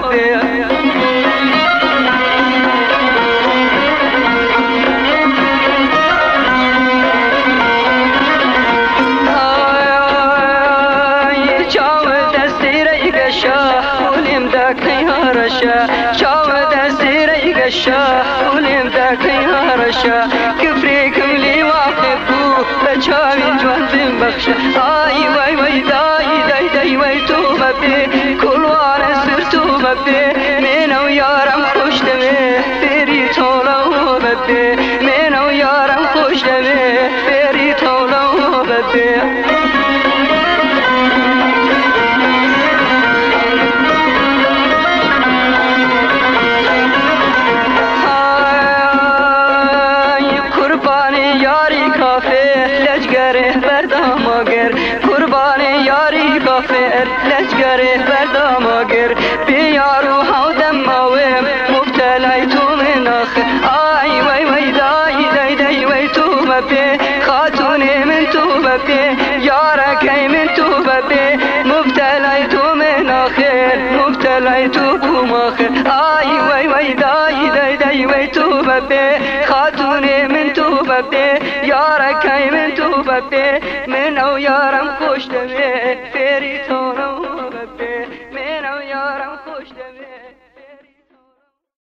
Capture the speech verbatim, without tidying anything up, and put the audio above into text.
ببي شاو دستيري قشا ولم ذاك يهرشا كفريكم لي واقفو بجاوي جوان بمبخشا اي واي واي داي داي داي واي توبة بي كل وانا سرتو ببي منو يارم خوش دمي فيري طولو ببي منو يارم خوش دمي فيري طولو ببي لشگره بردام آگر بیارو هودم ماویم مبتلای تو من آخر آی وی وی دای دای دای وی تو ببی خاتونی من تو ببی یارکی من تو ببی مبتلای تو من آخر مبتلای تو بوم آخر آی وی وی دای دای دای وی تو ببی خاتونی من تو ببی یارکی من تو ببی من او یارم خوش دمی فیری تو